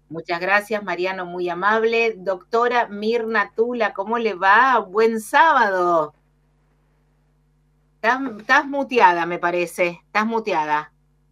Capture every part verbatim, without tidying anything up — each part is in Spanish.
Muchas gracias, Mariano, muy amable. Doctora Mirna Tula, ¿cómo le va? Buen sábado. Estás, estás muteada, me parece. Estás muteada.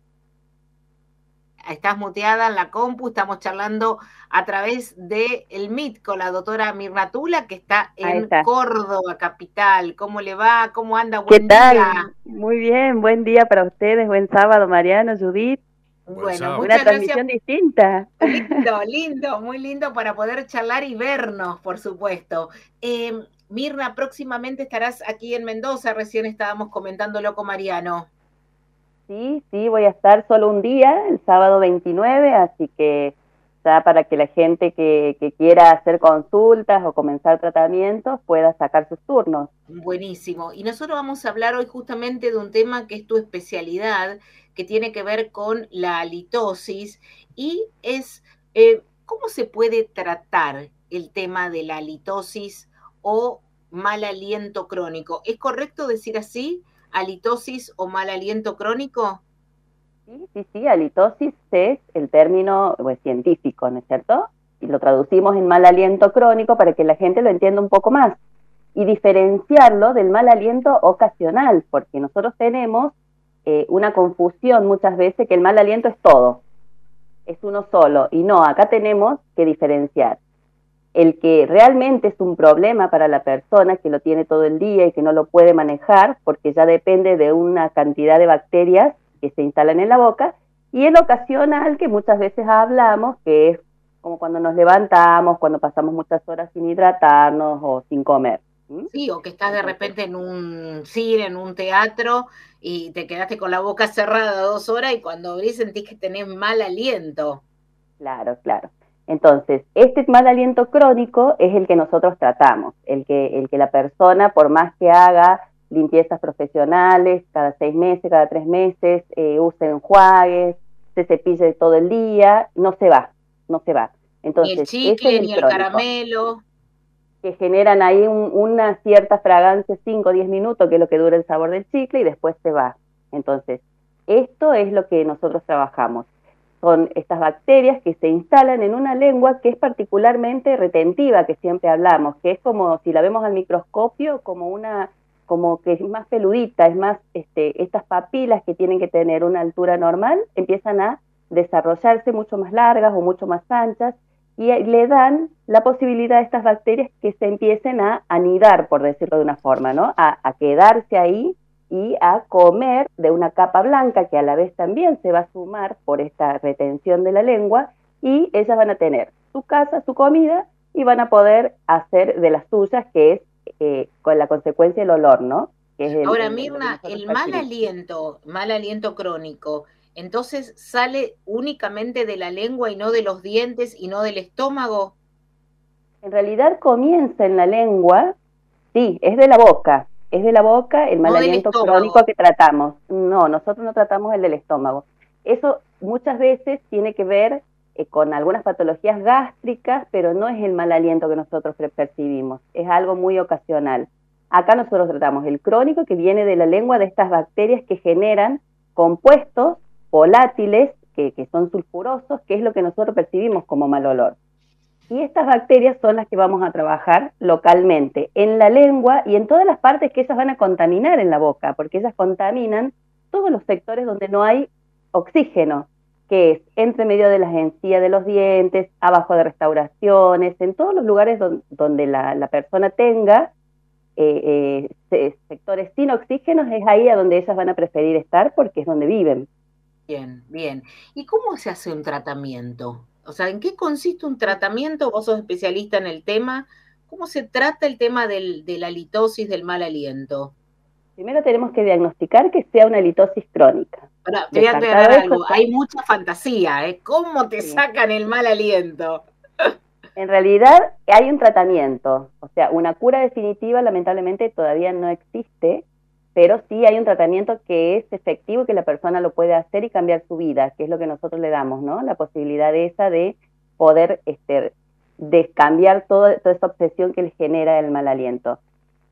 Estás muteada en la compu. Estamos charlando a través del el Meet con la doctora Mirna Tula, que está Ahí en está. Córdoba, capital. ¿Cómo le va? ¿Cómo anda? ¿Qué Buen día. tal? Muy bien, buen día para ustedes, buen sábado, Mariano, Judith. Buen Bueno, Una muchas sábado. gracias. transmisión distinta. Lindo, lindo, muy lindo para poder charlar y vernos, por supuesto. Eh, Mirna, próximamente estarás aquí en Mendoza, recién estábamos comentándolo con Mariano. Sí, sí, voy a estar solo un día, el sábado veintinueve, así que ya para que la gente que, que quiera hacer consultas o comenzar tratamientos pueda sacar sus turnos. Buenísimo. Y nosotros vamos a hablar hoy justamente de un tema que es tu especialidad, que tiene que ver con la halitosis y es eh, cómo se puede tratar el tema de la halitosis o mal aliento crónico. ¿Es correcto decir así? ¿Halitosis o mal aliento crónico? Sí, sí, sí, halitosis es el término pues, científico, ¿no es cierto? Y lo traducimos en mal aliento crónico para que la gente lo entienda un poco más. Y diferenciarlo del mal aliento ocasional, porque nosotros tenemos eh, una confusión muchas veces que el mal aliento es todo, es uno solo, y no, acá tenemos que diferenciar el que realmente es un problema para la persona que lo tiene todo el día y que no lo puede manejar porque ya depende de una cantidad de bacterias que se instalan en la boca, y el ocasional que muchas veces hablamos, que es como cuando nos levantamos, cuando pasamos muchas horas sin hidratarnos o sin comer. ¿Mm? Sí, o que estás de Entonces, repente en un cine, en un teatro y te quedaste con la boca cerrada dos horas y cuando abrís sentís que tenés mal aliento. claro, claro. Entonces, este mal aliento crónico es el que nosotros tratamos, el que, el que la persona, por más que haga limpiezas profesionales cada seis meses, cada tres meses, eh, use enjuagues, se cepille todo el día, no se va, no se va. Ni el Entonces, ese es chicle, el ni el crónico, caramelo. que generan ahí un, una cierta fragancia, cinco o diez minutos, que es lo que dura el sabor del chicle, y después se va. Entonces, esto es lo que nosotros trabajamos. Son estas bacterias que se instalan en una lengua que es particularmente retentiva, que siempre hablamos, que es como, si la vemos al microscopio, como una, como que es más peludita, es más, este, estas papilas que tienen que tener una altura normal, empiezan a desarrollarse mucho más largas o mucho más anchas, y le dan la posibilidad a estas bacterias que se empiecen a anidar, por decirlo de una forma, ¿no? A, a quedarse ahí y a comer de una capa blanca que a la vez también se va a sumar por esta retención de la lengua, y ellas van a tener su casa, su comida, y van a poder hacer de las suyas, que es eh, con la consecuencia el olor, ¿no? Que es el, Ahora, el, lo que Mirna, nosotros el mal percibimos. aliento, mal aliento crónico, entonces sale únicamente de la lengua y no de los dientes y no del estómago. En realidad comienza en la lengua. Sí, es de la boca, es de la boca el mal No del aliento crónico estómago. que tratamos. No, nosotros no tratamos el del estómago. Eso muchas veces tiene que ver eh, con algunas patologías gástricas, pero no es el mal aliento que nosotros percibimos, es algo muy ocasional. Acá nosotros tratamos el crónico, que viene de la lengua, de estas bacterias que generan compuestos volátiles que, que son sulfurosos, que es lo que nosotros percibimos como mal olor. Y estas bacterias son las que vamos a trabajar localmente, en la lengua y en todas las partes que ellas van a contaminar en la boca, porque ellas contaminan todos los sectores donde no hay oxígeno, que es entre medio de las encías de los dientes, abajo de restauraciones, en todos los lugares don, donde la, la, persona tenga eh, eh, sectores sin oxígeno, es ahí a donde ellas van a preferir estar porque es donde viven. Bien, bien. ¿Y cómo se hace un tratamiento? O sea, ¿en qué consiste un tratamiento? Vos sos especialista en el tema. ¿Cómo se trata el tema del, de la litosis del mal aliento? Primero tenemos que diagnosticar que sea una litosis crónica. Ahora, te voy a Descartado aclarar eso, algo. ya. Hay mucha fantasía, ¿eh? ¿Cómo te Sí. sacan el mal aliento? En realidad hay un tratamiento, o sea, una cura definitiva lamentablemente todavía no existe, pero sí hay un tratamiento que es efectivo y que la persona lo puede hacer y cambiar su vida, que es lo que nosotros le damos, ¿no? La posibilidad esa de poder este, descambiar todo, toda esa obsesión que les genera el mal aliento.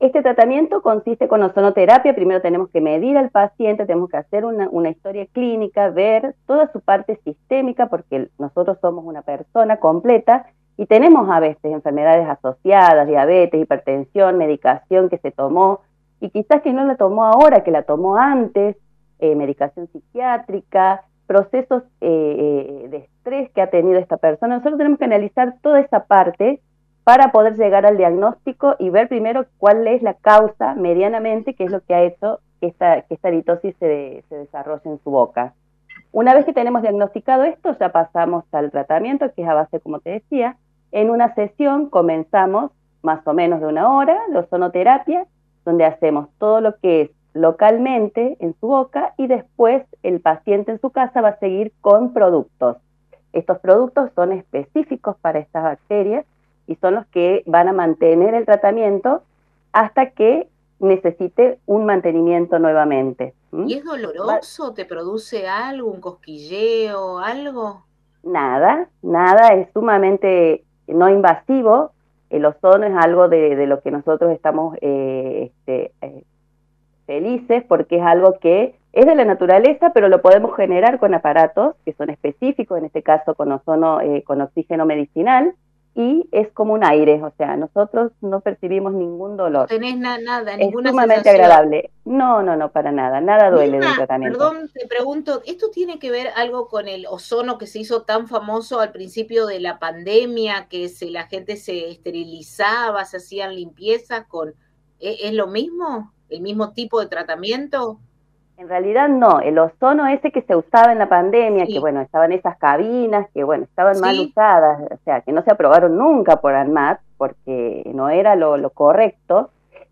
Este tratamiento consiste con ozonoterapia. Primero tenemos que medir al paciente, tenemos que hacer una, una historia clínica, ver toda su parte sistémica, porque nosotros somos una persona completa y tenemos a veces enfermedades asociadas, diabetes, hipertensión, medicación que se tomó, y quizás que no la tomó ahora, que la tomó antes, eh, medicación psiquiátrica, procesos eh, eh, de estrés que ha tenido esta persona. Nosotros tenemos que analizar toda esa parte para poder llegar al diagnóstico y ver primero cuál es la causa medianamente, qué es lo que ha hecho que esta, que esta litosis se, se desarrolle en su boca. Una vez que tenemos diagnosticado esto, ya pasamos al tratamiento, que es a base, como te decía. En una sesión comenzamos más o menos de una hora, la ozonoterapia, donde hacemos todo lo que es localmente en su boca, y después el paciente en su casa va a seguir con productos. Estos productos son específicos para estas bacterias y son los que van a mantener el tratamiento hasta que necesite un mantenimiento nuevamente. ¿Mm? ¿Y es doloroso? ¿Te produce algo, un cosquilleo, algo? Nada, nada, es sumamente no invasivo. El ozono es algo de, de lo que nosotros estamos eh, este, eh, felices, porque es algo que es de la naturaleza, pero lo podemos generar con aparatos que son específicos, en este caso con ozono, eh, con oxígeno medicinal, y es como un aire, o sea, nosotros no percibimos ningún dolor. No tenés na nada, es ninguna sumamente sensación. agradable. No, no, no, para nada, nada duele Mirna, del tratamiento. Perdón, te pregunto, ¿esto tiene que ver algo con el ozono que se hizo tan famoso al principio de la pandemia, que se, la gente se esterilizaba, se hacían limpiezas con... ¿Es, es lo mismo? ¿El mismo tipo de tratamiento? En realidad no, el ozono ese que se usaba en la pandemia, Sí. que bueno, estaban esas cabinas, que bueno, estaban Sí. mal usadas, o sea, que no se aprobaron nunca por ANMAT, porque no era lo, lo correcto,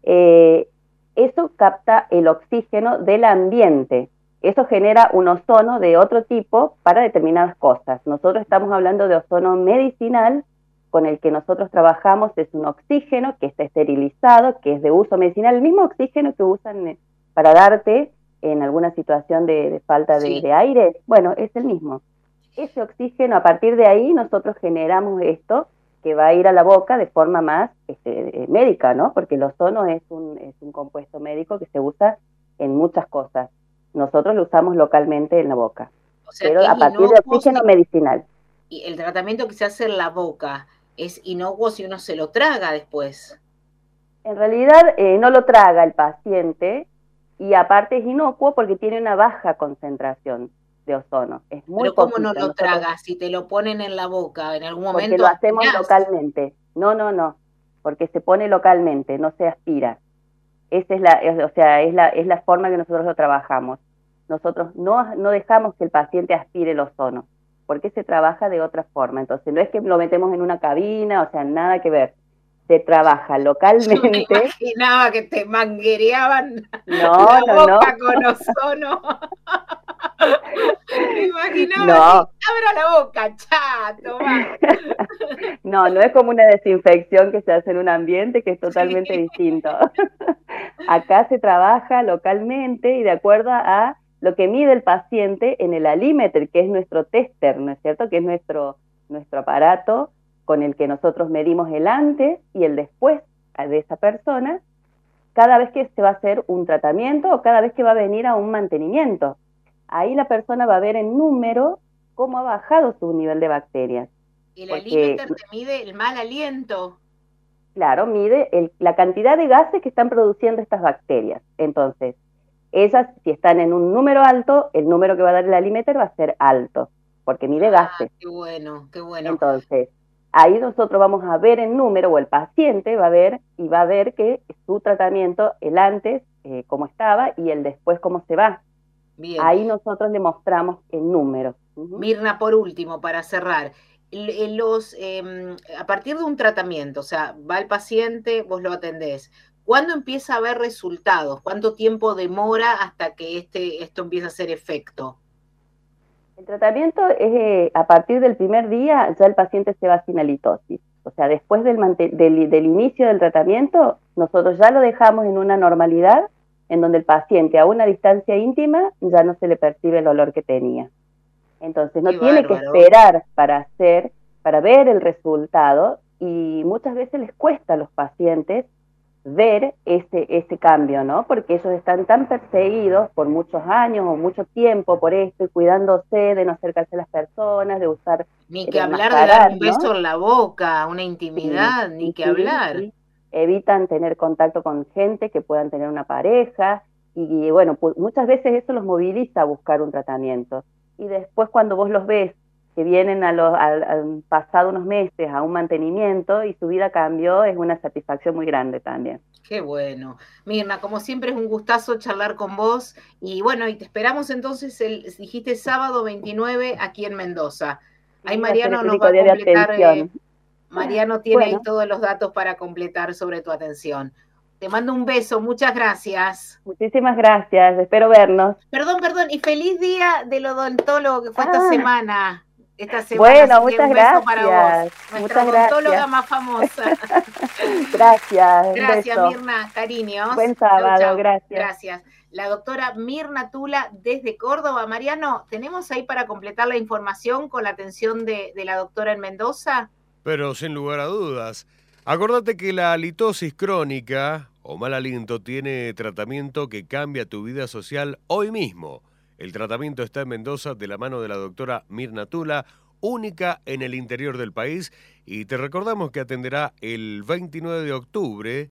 eh, eso capta el oxígeno del ambiente, eso genera un ozono de otro tipo para determinadas cosas. Nosotros estamos hablando de ozono medicinal, con el que nosotros trabajamos, es un oxígeno que está esterilizado, que es de uso medicinal, el mismo oxígeno que usan para darte en alguna situación de, de falta de, Sí. de aire, bueno, es el mismo. Ese oxígeno, a partir de ahí nosotros generamos esto que va a ir a la boca de forma más este, médica, ¿no? Porque el ozono es un, es un compuesto médico que se usa en muchas cosas. Nosotros lo usamos localmente en la boca, o sea, pero que a es partir de oxígeno si, medicinal. Y el tratamiento que se hace en la boca es inocuo si uno se lo traga después. En realidad eh, no lo traga el paciente, y aparte es inocuo porque tiene una baja concentración de ozono. Es muy Pero ¿cómo poquito. no lo Nosotros, tragas? Si te lo ponen en la boca, en algún porque momento lo hacemos aspirás. localmente. No, no, no, porque se pone localmente, no se aspira. Esa es la, es, o sea, es la, es la forma que nosotros lo trabajamos. Nosotros no, no dejamos que el paciente aspire el ozono, porque se trabaja de otra forma. Entonces no es que lo metemos en una cabina, o sea, nada que ver. Se trabaja localmente. Yo me imaginaba que te manguereaban no, la no, boca no. con ozono. Me imaginaba no. así, abra la boca, chato, va. No, no es como una desinfección que se hace en un ambiente, que es totalmente sí. distinto. Acá se trabaja localmente y de acuerdo a lo que mide el paciente en el alímeter, que es nuestro tester, ¿no es cierto? Que es nuestro, nuestro aparato con el que nosotros medimos el antes y el después de esa persona, cada vez que se va a hacer un tratamiento o cada vez que va a venir a un mantenimiento. Ahí la persona va a ver en número cómo ha bajado su nivel de bacterias. ¿El alímeter te mide el mal aliento? Claro, mide el, la cantidad de gases que están produciendo estas bacterias. Entonces, ellas, si están en un número alto, el número que va a dar el alímeter va a ser alto, porque mide ah, gases. Qué bueno, qué bueno. Entonces, ahí nosotros vamos a ver en número, o el paciente va a ver, y va a ver que su tratamiento, el antes, eh, cómo estaba, y el después, cómo se va. Bien. Ahí nosotros le mostramos el número. Uh-huh. Mirna, por último, para cerrar, los, eh, a partir de un tratamiento, o sea, va el paciente, vos lo atendés, ¿cuándo empieza a haber resultados? ¿Cuánto tiempo demora hasta que este, esto empiece a hacer efecto? El tratamiento es eh, a partir del primer día ya el paciente se va sin halitosis. O sea, después del, del, del inicio del tratamiento, nosotros ya lo dejamos en una normalidad en donde el paciente a una distancia íntima ya no se le percibe el olor que tenía. Entonces no Qué tiene bárbaro. que esperar para hacer, para ver el resultado, y muchas veces les cuesta a los pacientes ver ese, ese cambio, ¿no? Porque ellos están tan perseguidos por muchos años o mucho tiempo por esto y cuidándose de no acercarse a las personas, de usar, Ni de que hablar de dar enmascarar, un ¿no? beso en la boca, una Sí, intimidad, ni y que sí, hablar. sí. Evitan tener contacto con gente que puedan tener una pareja y, y bueno, pues muchas veces eso los moviliza a buscar un tratamiento. Y después cuando vos los ves que vienen a los, al, al pasado unos meses a un mantenimiento y su vida cambió, es una satisfacción muy grande también. Qué bueno. Mirna, como siempre es un gustazo charlar con vos y bueno, y te esperamos entonces el, dijiste sábado veintinueve aquí en Mendoza. Ahí Sí, va a ser Mariano el nos va único a día de completar, eh, atención. Mariano tiene ahí Bueno, todos los datos para completar sobre tu atención. Te mando un beso, muchas gracias. muchísimas gracias, espero vernos. Perdón, perdón, y feliz día del odontólogo que fue esta Ah, semana. Esta semana, bueno, así que muchas un beso para vos, gracias, nuestra muchas odontóloga gracias. más famosa. Gracias, un Gracias, beso. Mirna, cariños. Buen Chau, sábado, chau. gracias. Gracias. La doctora Mirna Tula desde Córdoba. Mariano, ¿tenemos ahí para completar la información con la atención de, de la doctora en Mendoza? Pero sin lugar a dudas. Acordate que la halitosis crónica o mal aliento tiene tratamiento que cambia tu vida social hoy mismo. El tratamiento está en Mendoza de la mano de la doctora Mirna Tula, única en el interior del país, y te recordamos que atenderá el veintinueve de octubre